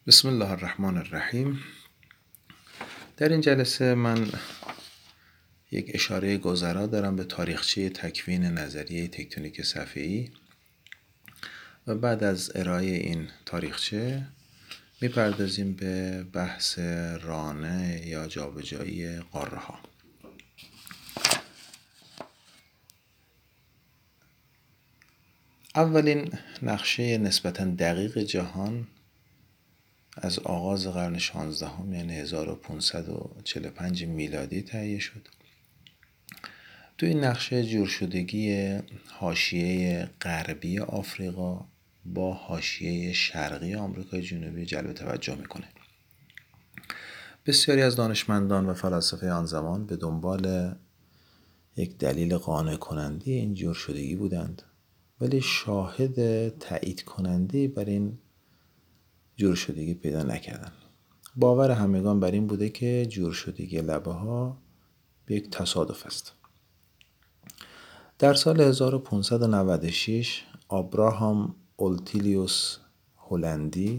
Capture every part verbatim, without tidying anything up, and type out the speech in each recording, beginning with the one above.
بسم الله الرحمن الرحیم. در این جلسه من یک اشاره گذرا دارم به تاریخچه تکوین نظریه تکتونیک صفحه‌ای و بعد از ارائه این تاریخچه میپردازیم به بحث رانه یا جابجایی قاره ها. اولین نقشه نسبتاً دقیق جهان از آغاز قرن شانزدهم یعنی هزار و پانصد و چهل و پنج میلادی تهیه شد. تو این نقشه جور شدگی حاشیه غربی آفریقا با حاشیه شرقی آمریکای جنوبی جلب توجه میکنه. بسیاری از دانشمندان و فلاسفه آن زمان به دنبال یک دلیل قانع کننده این جور شدگی بودند، ولی شاهد تایید کننده بر این جور شدگی پیدا نکردند. باور همگان بر این بوده که جور شدگی لبه ها به یک تصادف است. در سال هزار و پانصد و نود و شش آبراهام اولتیلیوس هلندی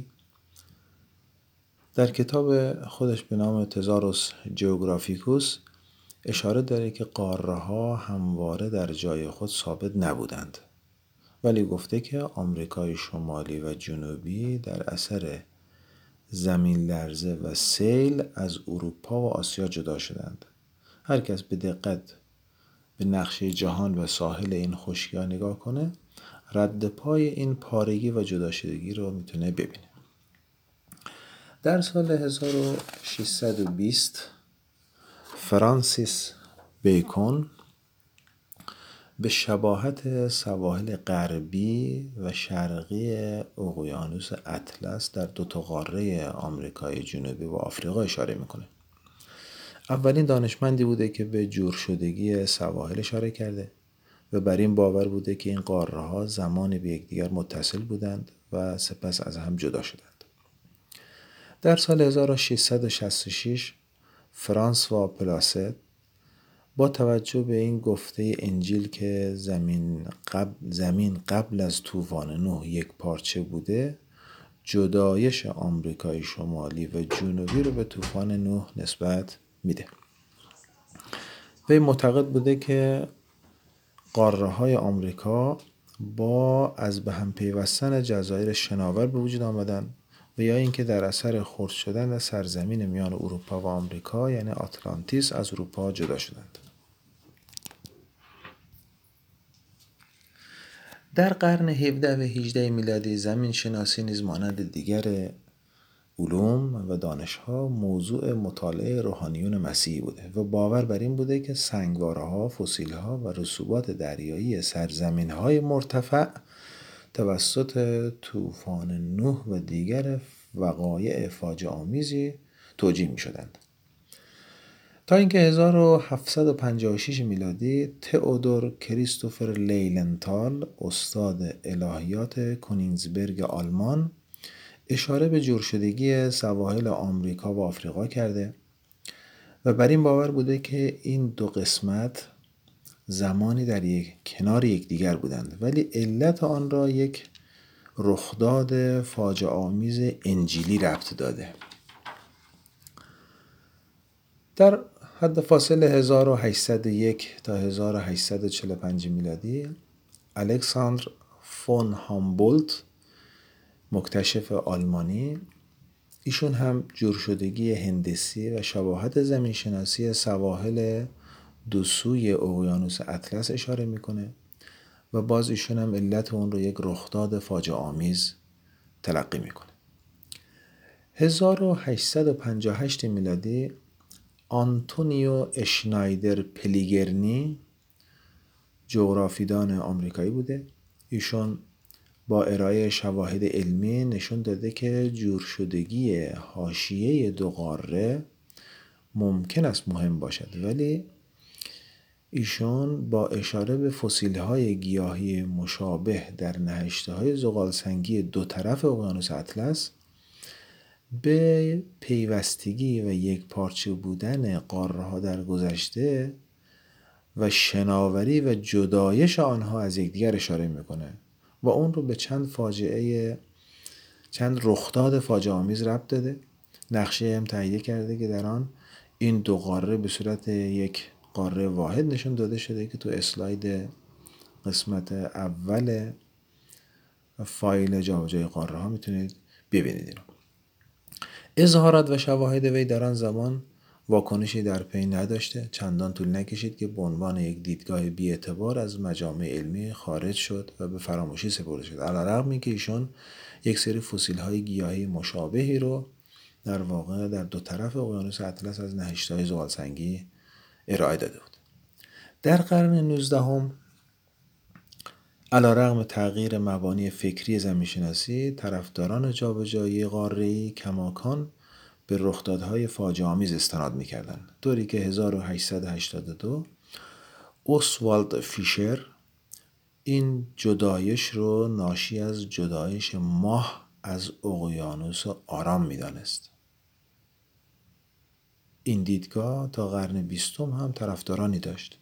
در کتاب خودش به نام تزاروس جئوگرافیکوس اشاره داره که قاره ها همواره در جای خود ثابت نبودند، ولی گفته که آمریکای شمالی و جنوبی در اثر زمین لرزه و سیل از اروپا و آسیا جدا شدند. هر کس به دقت به نقشه جهان و ساحل این خشکی‌ها نگاه کنه، رد پای این پارگی و جدا شدگی رو میتونه ببینه. در سال هزار و ششصد و بیست فرانسیس بیکون به شباهت سواحل غربی و شرقی اقیانوس اطلس در دو تا قاره آمریکای جنوبی و آفریقا اشاره میکنه. اولین دانشمندی بوده که به جور شدگی سواحل اشاره کرده و بر این باور بوده که این قاره ها زمانی به یکدیگر متصل بودند و سپس از هم جدا شدند. در سال هزار و ششصد و شصت و شش فرانسوا پلاست با توجه به این گفته انجیل که زمین قبل, زمین قبل از طوفان نوح یک پارچه بوده، جدایش آمریکای شمالی و جنوبی رو به طوفان نوح نسبت میده. وی معتقد بوده که قاره های آمریکا با از به هم پیوستن جزایر شناور به وجود آمدن و یا اینکه در اثر خرد شدن سرزمین میان اروپا و آمریکا یعنی آتلانتیس از اروپا جدا شدند. در قرن هفدهم و هجدهم میلادی زمین شناسی نیز مانند دیگر علوم و دانش‌ها موضوع مطالعه روحانیون مسیحی بوده و باور بر این بوده که سنگواره‌ها، فسیل‌ها و رسوبات دریایی سرزمین‌های مرتفع توسط طوفان نوح و دیگر وقایع فاجعه آمیزی توجیه می‌شدند. تا اینکه هزار و هفتصد و پنجاه و شش میلادی تئودور کریستوفر لیلنتال استاد الهیات کونینگسبرگ آلمان اشاره به جور شدگی سواحل آمریکا و آفریقا کرده و بر این باور بوده که این دو قسمت زمانی در یک کنار یکدیگر بودند، ولی علت آن را یک رخداد فاجعه آمیز انجیلی ربط داده. در حد فاصل هزار و هشتصد و یک تا هزار و هشتصد و چهل و پنج میلادی الکساندر فون هامبولت مکتشف آلمانی، ایشون هم جور شدگی هندسی و شباهت زمین شناسی سواحل دو سوی اقیانوس اطلس اشاره میکنه و باز ایشون هم علت اون رو یک رخداد فاجعه آمیز تلقی میکنه. هزار و هشتصد و پنجاه و هشت میلادی آنتونیو اشنایدر پلیگرنی جغرافیدان آمریکایی بوده. ایشون با ارائه شواهد علمی نشون داده که جور شدگی حاشیه دو قاره ممکن است مهم باشد، ولی ایشون با اشاره به فسیل‌های گیاهی مشابه در نهشته‌های زغالسنگی دو طرف اقیانوس اطلس به پیوستگی و یک پارچه بودن قاره‌ها در گذشته و شناوری و جدایش آنها از یکدیگر اشاره میکنه و اون رو به چند فاجعه چند رخداد فاجعه آمیز ربط داده، نقشه هم تهیه کرده که در آن این دو قاره به صورت یک قاره واحد نشون داده شده که تو اسلاید قسمت اول فایل جابجایی قاره ها میتونید ببینید اینو. اظهارات و شواهد وی در آن زمان واکنشی در پی نداشته، چندان طول نکشید که به عنوان یک دیدگاه بی‌اعتبار از مجامع علمی خارج شد و به فراموشی سپرده شد. علی‌رغم اینکه ایشون یک سری فسیل های گیاهی مشابهی رو در واقع در دو طرف اقیانوس اطلس از نهشته‌های زغالسنگی ارائه داده بود. در قرن نوزدهم علی‌رغم تغییر مبانی فکری زمین‌شناسی، طرفداران جابجایی قاره‌ای کماکان به رخدادهای فاجعه آمیز استناد می‌کردند، طوری که هزار و هشتصد و هشتاد و دو اوسوالد فیشر این جدایش رو ناشی از جدایش ماه از اقیانوس آرام می‌دانست. این دیدگاه تا قرن بیستم هم طرفدارانی داشت.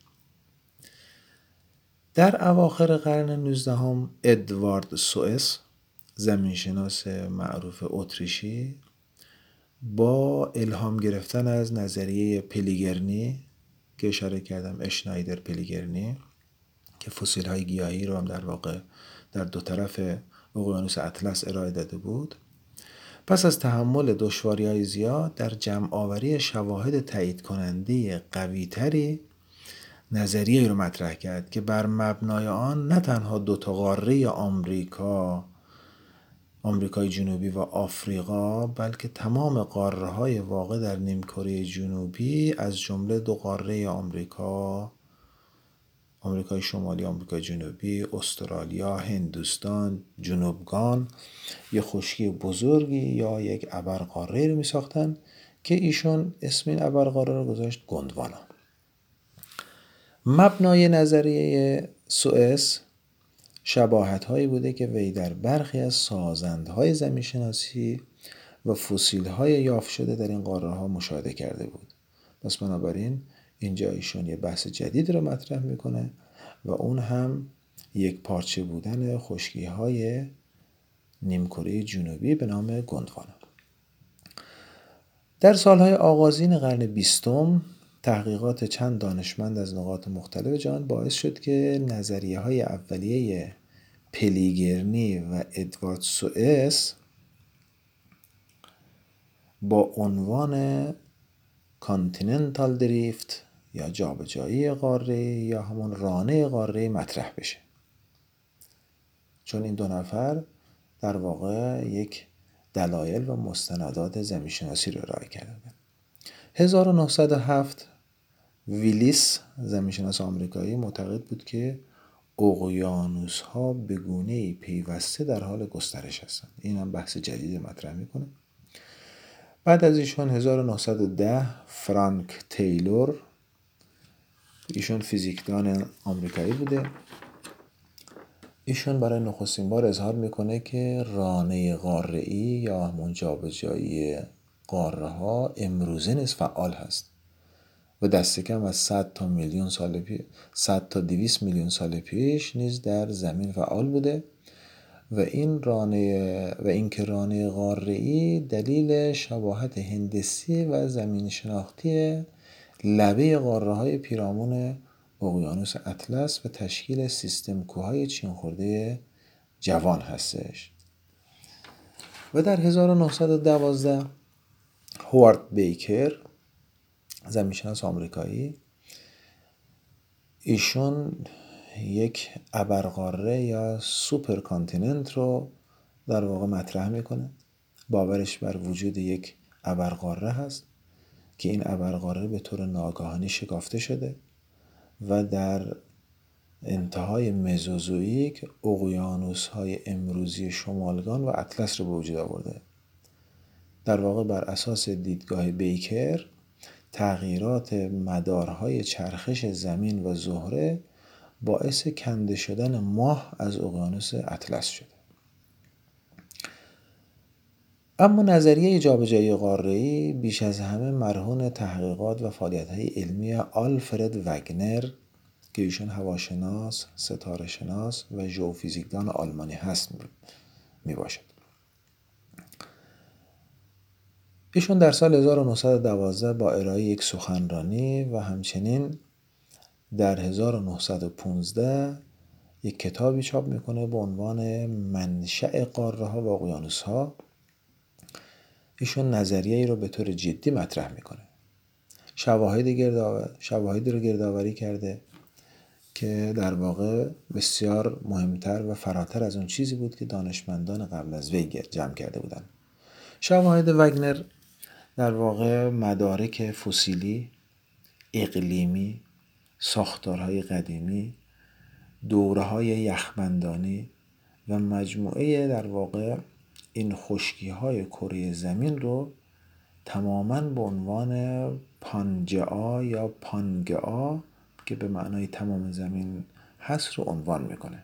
در اواخر قرن نوزدهم ادوارد سوئس، زمینشناس معروف اتریشی، با الهام گرفتن از نظریه پلیگرنی که اشاره کردم، اشنایدر پلیگرنی، که فسیل های گیاهی رو هم در واقع در دو طرف اقیانوس اطلس ارائه داده بود، پس از تحمل دشواری های زیاد در جمع آوری شواهد تایید کننده قوی تری نظریه رو مطرح کرد که بر مبنای آن نه تنها دو تا قاره آمریکا، آمریکای جنوبی و آفریقا، بلکه تمام قاره های واقع در نیمکره جنوبی از جمله دو قاره آمریکا، آمریکای شمالی، آمریکای جنوبی، استرالیا، هندوستان، جنوبگان، یه خشکی بزرگی یا یک ابرقاره رو می ساختن که ایشون اسم این ابرقاره رو گذاشت گوندوانا. مبنای نظریه سوئس شباهت هایی بوده که وی در برخی از سازندهای زمینشناسی و فسیل های یافت شده در این قاره ها مشاهده کرده بود. پس بنابراین اینجا ایشون یه بحث جدید رو مطرح میکنه و اون هم یک پارچه بودن خشکی های نیمکره جنوبی به نام گوندوانا. در سالهای آغازین قرن بیستم تحقیقات چند دانشمند از نقاط مختلف جهان باعث شد که نظریه های اولیه پلیگرنی و ادوارد سوئس با عنوان کانتیننتال دریفت یا جابجایی قاره یا همون رانه قاره مطرح بشه، چون این دو نفر در واقع یک دلایل و مستندات زمینشناسی رو ارائه کردند. هزار و نهصد و هفت ویلیس، زمینشناس آمریکایی، معتقد بود که اقیانوس ها به گونه‌ای پیوسته در حال گسترش هستند. این هم بحث جدید مطرح میکنه. بعد از ایشون هزار و نهصد و ده فرانک تیلور، ایشون فیزیکدان آمریکایی بوده، ایشون برای نخستین بار اظهار میکنه که رانه قاره‌ای یا همون جابجایی قاره ها امروزه نیز فعال هست و دست کم از صد تا میلیون سال پیش، صد تا دویست میلیون سال پیش نیز در زمین فعال بوده و این رانه و اینکه رانه قاره‌ای دلیل شباهت هندسی و زمین شناختی لبه قاره های پیرامون اقیانوس اطلس و تشکیل سیستم کوههای چین خورده جوان هستش. و در هزار و نهصد و دوازده هوارد بیکر، زمینشناس آمریکایی، ایشون یک ابرقاره یا سوپر کانتیننت رو در واقع مطرح میکنه. باورش بر وجود یک ابرقاره هست که این ابرقاره به طور ناگهانی شکافته شده و در انتهای مزوزوئیک اقیانوس‌های امروزی شمالگان و اطلس رو به وجود آورده. در واقع بر اساس دیدگاه بیکر تغییرات مدارهای چرخش زمین و زهره باعث کنده شدن ماه از اقیانوس اطلس شده. اما نظریه جابجایی قاره‌ای بیش از همه مرهون تحقیقات و فعالیت‌های علمی آلفرد وگنر که ایشون هواشناس، ستاره شناس و ژئوفیزیکدان آلمانی هست می باشد. ایشون در سال هزار و نهصد و دوازده با ارائه یک سخنرانی و همچنین در هزار و نهصد و پانزده یک کتابی چاپ میکنه به عنوان منشأ قاره ها و اقیانوس ها. ایشون نظریه ای رو به طور جدی مطرح میکنه. شواهد گردآور شواهدی رو گردآوری کرده که در واقع بسیار مهمتر و فراتر از اون چیزی بود که دانشمندان قبل از وی جمع کرده بودند. شواهد وگنر در واقع مدارک فسیلی، اقلیمی، ساختارهای قدیمی، دوره‌های یخبندانی و مجموعه در واقع این خشکی‌های کره زمین رو تماماً به عنوان پانجئا یا پانگئا که به معنای تمام زمین هست رو عنوان میکنه.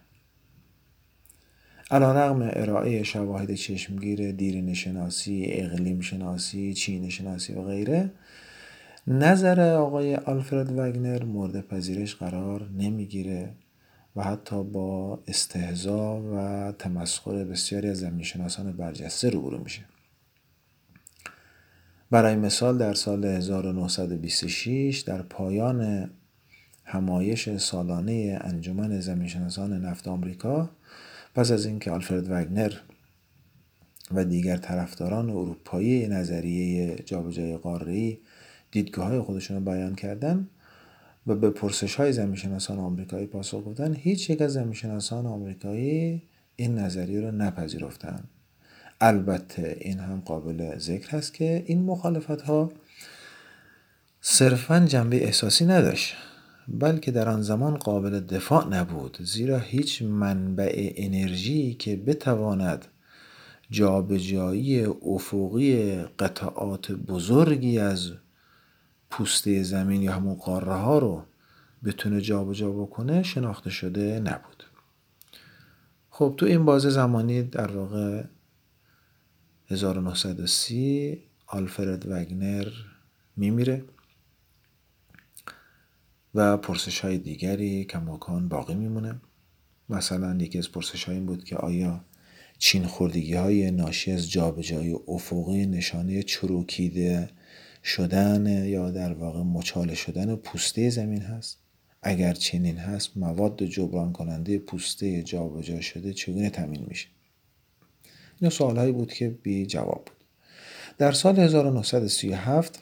علیرغم ارائه شواهد چشمگیر دیرینه شناسی، اقلیم شناسی، چینه شناسی و غیره، نظر آقای آلفرد وگنر مورد پذیرش قرار نمیگیره و حتی با استهزا و تمسخر بسیاری از زمینشناسان برجسته روبرو میشه. برای مثال در سال هزار و نهصد و بیست و شش در پایان همایش سالانه انجمن زمینشناسان نفت آمریکا، پس از اینکه آلفرد وگنر و دیگر طرفداران اروپایی نظریه جابجایی قاره‌ای دیدگاه‌های خودشون رو بیان کردن و به پرسش‌های زمینشناسان آمریکایی پاسخ گفتن، هیچ یک از زمینشناسان آمریکایی این نظریه رو نپذیرفتن. البته این هم قابل ذکر هست که این مخالفت‌ها صرفاً جنبه احساسی نداشت، بلکه در آن زمان قابل دفاع نبود، زیرا هیچ منبع انرژی که بتواند جابجایی افقی قطعات بزرگی از پوسته زمین یا همون قاره ها رو بتونه جابجا بکنه شناخته شده نبود. خب تو این بازه زمانی در واقع هزار و نهصد و سی آلفرد وگنر میمیره و پرسش های دیگری کماکان باقی میمونه. مثلا یکی از پرسش های این بود که آیا چین خوردگی های ناشی از جابجایی افقی نشانه چروکیده شدن یا در واقع مچاله شدن پوسته زمین هست؟ اگر چنین هست مواد جبران کننده پوسته جابجا شده چگونه تامین میشه؟ این سوال هایی بود که بی جواب بود. در سال هزار و نهصد و سی و هفت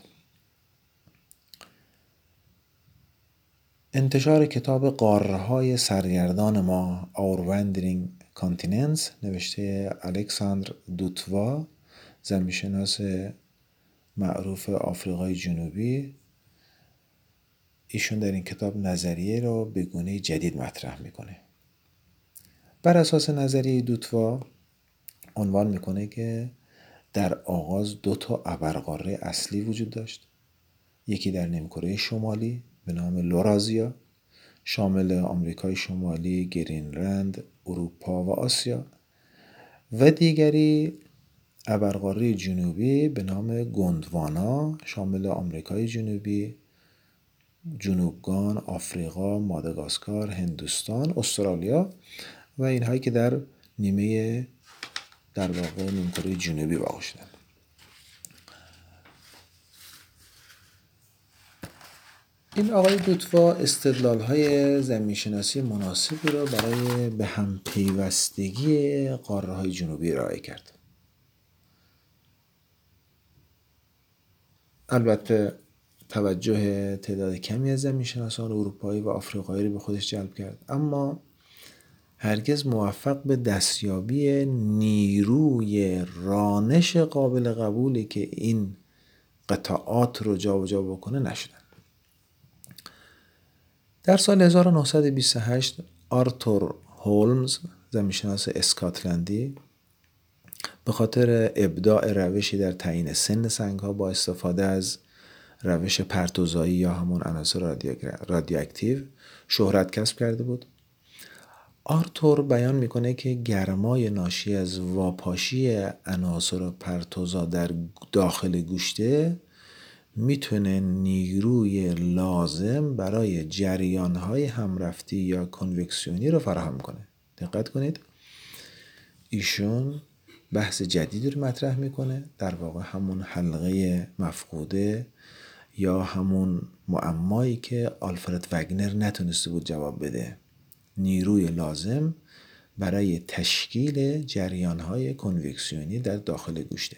انتشار کتاب قاره های سرگردان ما Our Wandering Continents نوشته الکساندر دوتوا، زمینشناس معروف آفریقای جنوبی. ایشون در این کتاب نظریه را به گونه جدید مطرح میکنه. بر اساس نظریه دوتوا عنوان میکنه که در آغاز دو تا ابرقاره اصلی وجود داشت. یکی در نیمکره شمالی به نام لورازیا، شامل آمریکای شمالی، گرینلند، اروپا و آسیا، و دیگری ابرقاره جنوبی به نام گوندوانا، شامل آمریکای جنوبی، جنوبگان، آفریقا، ماداگاسکار، هندوستان، استرالیا و اینهایی که در نیمه در واقع نیمکره جنوبی واقع شدن. این آقای دوتوا استدلال‌های زمینشناسی مناسبی را برای به هم پیوستگی قاره‌های جنوبی ارائه کرد. البته توجه تعداد کمی از زمینشناسان اروپایی و آفریقایی را به خودش جلب کرد، اما هرگز موفق به دستیابی نیروی رانش قابل قبولی که این قطعات رو جابجا بکنه نشدن. در سال هزار و نهصد و بیست و هشت آرتور هولمز، زمینشناس اسکاتلندی، به خاطر ابداع روشی در تعیین سن سنگ‌ها با استفاده از روش پرتوزایی یا همون عناصر رادیواکتیو شهرت کسب کرده بود. آرتور بیان میکنه که گرمای ناشی از واپاشی عناصر پرتوزا در داخل گوشته میتونه نیروی لازم برای جریان‌های همرفتی یا کنوکسیونی رو فراهم کنه. دقت کنید، ایشون بحث جدیدی رو مطرح میکنه، در واقع همون حلقه مفقوده یا همون معمایی که آلفرد وگنر نتونسته بود جواب بده، نیروی لازم برای تشکیل جریان‌های کنوکسیونی در داخل گوشته.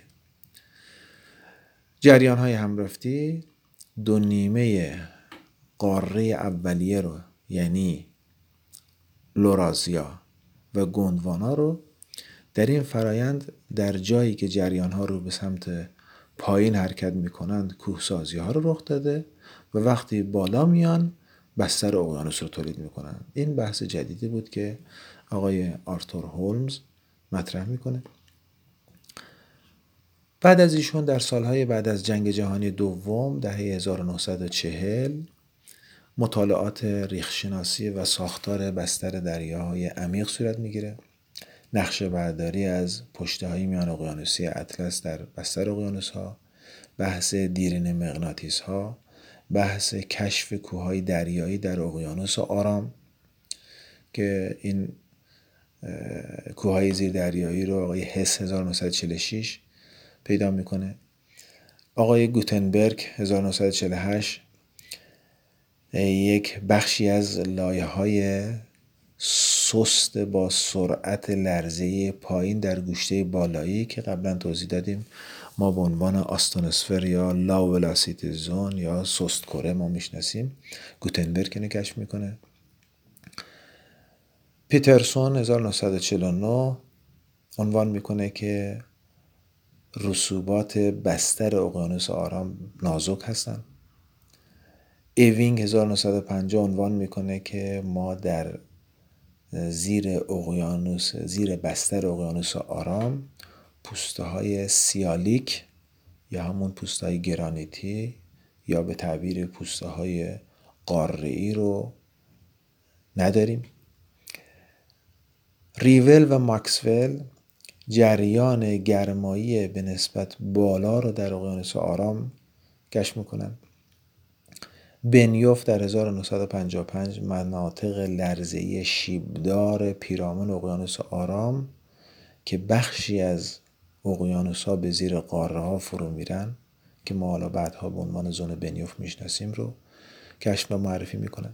جریان‌های همرافتی دو نیمه قاره اولیه رو، یعنی لورازیا و گوندوانا رو در این فرایند در جایی که جریان‌ها رو به سمت پایین حرکت می‌کنند کوهسازی‌ها رو رخ داده و وقتی بالا میان بستر اقیانوس رو تولید می‌کنن. این بحث جدیدی بود که آقای آرتور هولمز مطرح می‌کنه. بعد از ایشون در سالهای بعد از جنگ جهانی دوم دهه هزار و نهصد و چهل مطالعات ریخشناسی و ساختار بستر دریاهای عمیق صورت میگیره. نقشه برداری از پشته‌های میان اقیانوسی اطلس در بستر اقیانوس‌ها، بحث دیرینه مغناطیس‌ها، بحث کشف کوههای دریایی در اقیانوس آرام که این کوههای زیر دریایی رو آقای هس هزار و نهصد و چهل و شش پیدا میکنه. آقای گوتنبرگ هزار و نهصد و چهل و هشت یک بخشی از لایه‌های سست با سرعت لرزه‌ای پایین در گوشته بالایی که قبلا توضیح دادیم ما به عنوان آستونوسفر یا لا ولاسیتی زون یا سست کره ما میشناسیم، گوتنبرگ اینو کشف میکنه. پیترسون هزار و نهصد و چهل و نه عنوان میکنه که رسوبات بستر اقیانوس آرام نازک هستن. ایوینگ هزار و نهصد و پنجاه عنوان میکنه که ما در زیر اقیانوس، زیر بستر اقیانوس آرام پوسته های سیالیک یا همون پوسته های گرانیتی یا به تعبیر پوسته های قاره‌ای رو نداریم. ریول و ماکسول جریان گرمایی به نسبت بالا رو در اقیانوس آرام کشف میکنن. بنیوف در هزار و نهصد و پنجاه و پنج مناطق لرزه‌ای شیبدار پیرامون اقیانوس آرام که بخشی از اقیانوس‌ها به زیر قاره‌ها فرو میرن که ما حالا بعدها به عنوان زون بنیوف میشناسیم رو کشف و معرفی میکنن.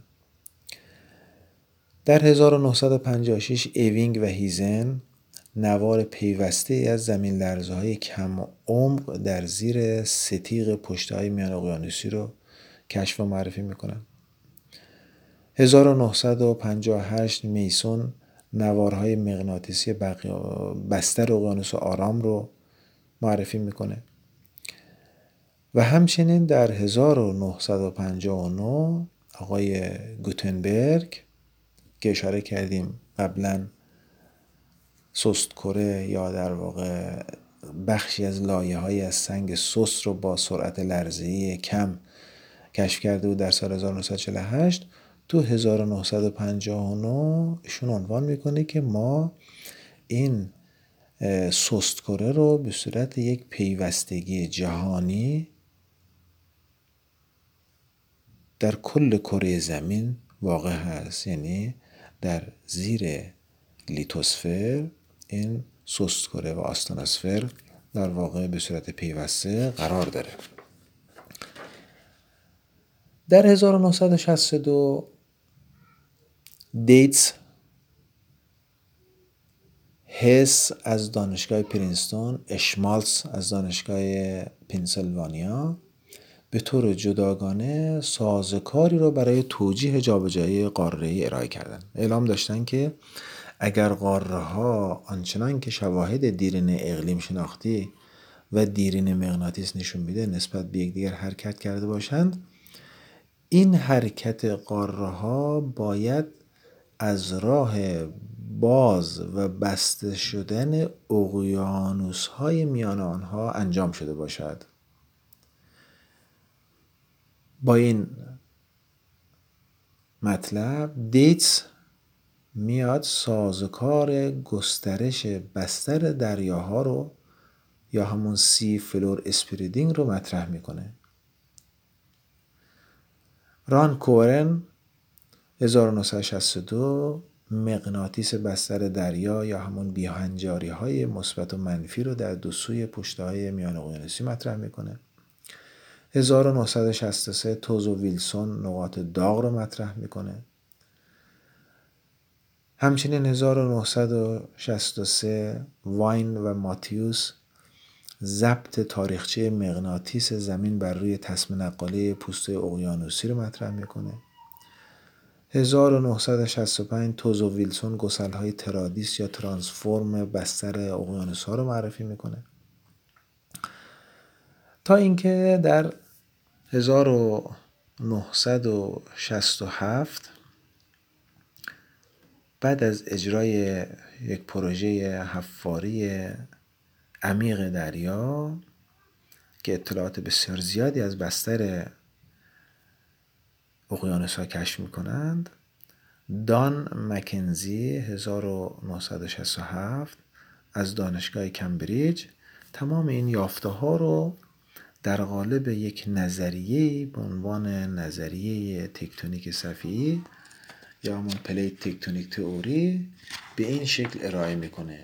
در هزار و نهصد و پنجاه و شش ایوینگ و هیزن نوار پیوسته از زمین لرزه‌های کم عمق در زیر ستیغ پشته‌های میان اقیانوسی رو کشف و معرفی میکنن. هزار و نهصد و پنجاه و هشت میسون نوارهای مغناطیسی بستر اقیانوس آرام رو معرفی میکنه و همچنین در هزار و نهصد و پنجاه و نه آقای گوتنبرگ که اشاره کردیم قبلا سست کره یا در واقع بخشی از لایه‌های از سنگ سست رو با سرعت لرزه‌ای کم کشف کرده بود در سال هزار و نهصد و چهل و هشت. تو هزار و نهصد و پنجاه و نه ایشون عنوان میکنه که ما این سست کره رو به صورت یک پیوستگی جهانی در کل کره زمین واقع هست، یعنی در زیر لیتوسفر این سست کره و آستانوسفر در واقع به صورت پیوسته قرار داره. در هزار و نهصد و شصت و دو دیتس هس از دانشگاه پرینستون، اشمالتس از دانشگاه پنسیلوانیا به طور جداگانه سازوکاری رو برای توجیه جابجایی قاره‌ای ارائه کردن. اعلام داشتن که اگر قاره‌ها آنچنان که شواهد دیرینه اقلیم شناختی و دیرینه مغناطیس نشون میده نسبت به یکدیگر حرکت کرده باشند، این حرکت قاره‌ها باید از راه باز و بسته شدن اقیانوس‌های میان آنها انجام شده باشد. با این مطلب دیتس میاد سازوکار گسترش بستر دریاها رو یا همون سی فلور اسپریدینگ رو مطرح میکنه. ران کورن هزار و نهصد و شصت و دو مغناطیس بستر دریا یا همون بیهنجاری های مثبت و منفی رو در دو سوی پشته های میان اقیانوسی مطرح میکنه. هزار و نهصد و شصت و سه توز و ویلسون نقاط داغ رو مطرح میکنه. همچنین هزار و نهصد و شصت و سه واین و ماتیوس ضبط تاریخچه مغناطیس زمین بر روی تسمه نقاله پوسته اقیانوسی رو مطرح میکنه. هزار و نهصد و شصت و پنج توز و ویلسون گسل‌های ترادیس یا ترانسفورم بستر اقیانوس‌ها رو معرفی میکنه. تا اینکه در هزار و نهصد و شصت و هفت بعد از اجرای یک پروژه حفاری عمیق دریا که اطلاعات بسیار زیادی از بستر اقیانوس‌ها کشف میکنند، دان مکنزی هزار و نهصد و شصت و هفت از دانشگاه کمبریج تمام این یافته ها رو در قالب یک نظریه به عنوان نظریه تکتونیک صفیحی یا همون پلیت تکتونیک تئوری به این شکل ارائه میکنه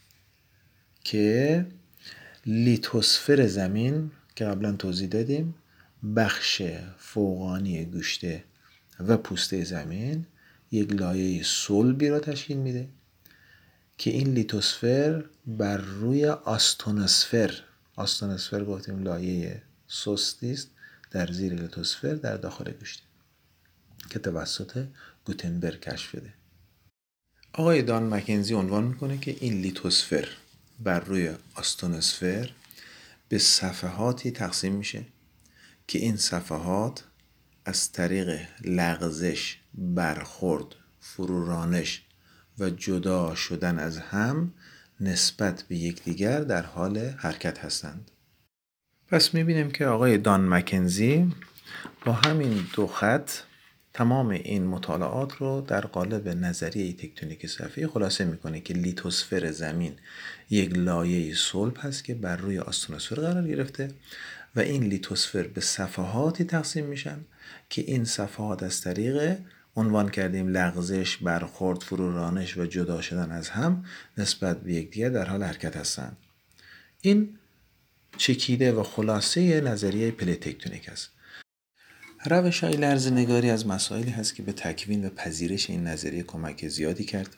که لیتوسفر زمین که قبلا توضیح دادیم بخش فوقانی گوشته و پوسته زمین یک لایه صلبی را تشکیل میده که این لیتوسفر بر روی آستونوسفر آستونوسفر گفتیم لایه سستی است در زیر لیتوسفر در داخل گوشته که توسط گوتنبرگ کشف شده. آقای دان مکنزی عنوان میکنه که این لیتوسفر بر روی آستونوسفر به صفحاتی تقسیم میشه که این صفحات از طریق لغزش، برخورد، فرورانش و جدا شدن از هم نسبت به یکدیگر در حال حرکت هستند. پس میبینیم که آقای دان مکنزی با همین دو خط تمام این مطالعات رو در قالب نظریه تکتونیک صفیحی خلاصه میکنه که لیتوسفر زمین یک لایه صلب هست که بر روی آستونوسفر قرار گرفته و این لیتوسفر به صفحاتی تقسیم میشن که این صفحات از طریق عنوان کردیم لغزش، برخورد، فرورانش و جدا شدن از هم نسبت به یکدیگر در حال حرکت هستند. این چکیده و خلاصه نظریه پلیت تکتونیک است. روش های لرزه‌نگاری از مسائلی هست که به تکوین و پذیرش این نظریه کمک زیادی کرد.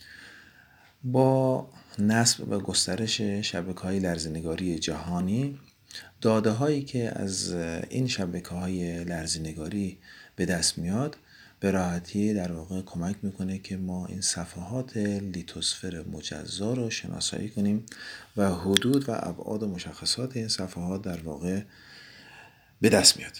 با نصب و گسترش شبکه‌های لرزه‌نگاری جهانی داده هایی که از این شبکه‌های لرزه‌نگاری به دست میاد به راحتی در واقع کمک میکنه که ما این صفحات لیتوسفر مجزا رو شناسایی کنیم و حدود و ابعاد و مشخصات این صفحات در واقع به دست میاد.